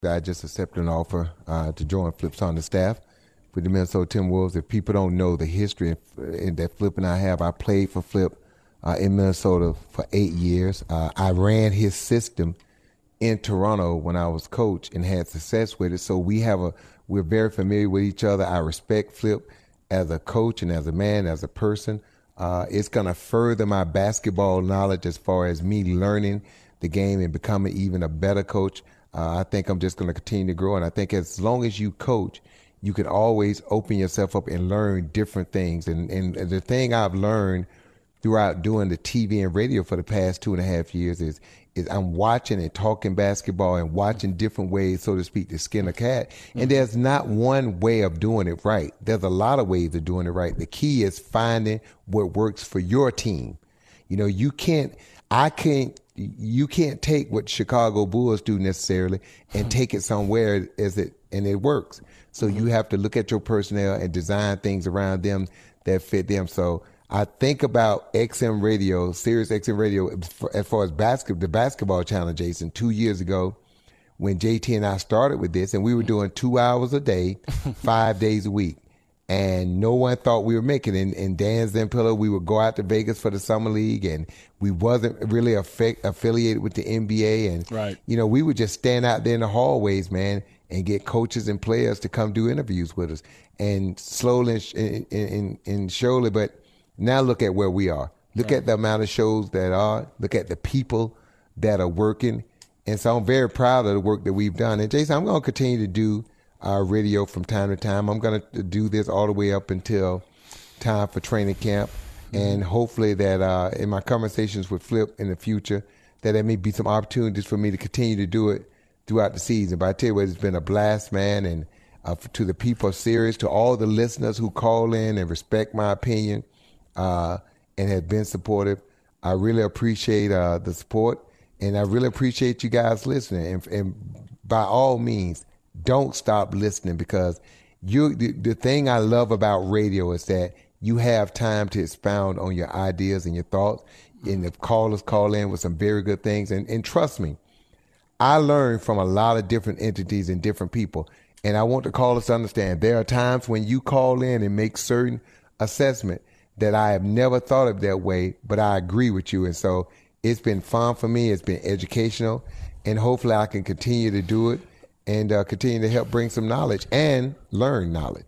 I just accepted an offer to join Flip's on the staff with the Minnesota Timberwolves. If people don't know the history that Flip and I have, I played for Flip in Minnesota for 8 years. I ran his system in Toronto when I was coach and had success with it. So we're very familiar with each other. I respect Flip as a coach and as a man, as a person. It's going to further my basketball knowledge as far as me learning the game and becoming even a better coach. I think I'm just going to continue to grow. And I think as long as you coach, you can always open yourself up and learn different things. And the thing I've learned throughout doing the TV and radio for the past 2.5 years is I'm watching and talking basketball and watching different ways, so to speak, to skin a cat. And there's not one way of doing it right. There's a lot of ways of doing it right. The key is finding what works for your team. You know, you can't take what Chicago Bulls do necessarily and take it somewhere and it works. So you have to look at your personnel and design things around them that fit them. So I think about XM Radio, Sirius XM Radio, as far as the basketball channel, Jason, 2 years ago when JT and I started with this, and we were doing 2 hours a day, 5 days a week. And no one thought we were making it. And Dan Zampillo, we would go out to Vegas for the Summer League, and we wasn't really affiliated with the NBA. And, right. You know, we would just stand out there in the hallways, man, and get coaches and players to come do interviews with us. And slowly and surely, but now look at where we are. Look at the amount of shows that are. Look at the people that are working. And so I'm very proud of the work that we've done. And, Jason, I'm going to continue to do our radio from time to time. I'm going to do this all the way up until time for training camp. And hopefully that in my conversations with Flip in the future, that there may be some opportunities for me to continue to do it throughout the season. But I tell you what, it's been a blast, man. And to the people of Sirius, to all the listeners who call in and respect my opinion and have been supportive, I really appreciate the support. And I really appreciate you guys listening. And by all means, don't stop listening, because the thing I love about radio is that you have time to expound on your ideas and your thoughts. And the callers call in with some very good things. And trust me, I learned from a lot of different entities and different people. And I want the callers to understand there are times when you call in and make certain assessment that I have never thought of that way, but I agree with you. And so it's been fun for me. It's been educational. And hopefully I can continue to do it and continue to help bring some knowledge and learn knowledge.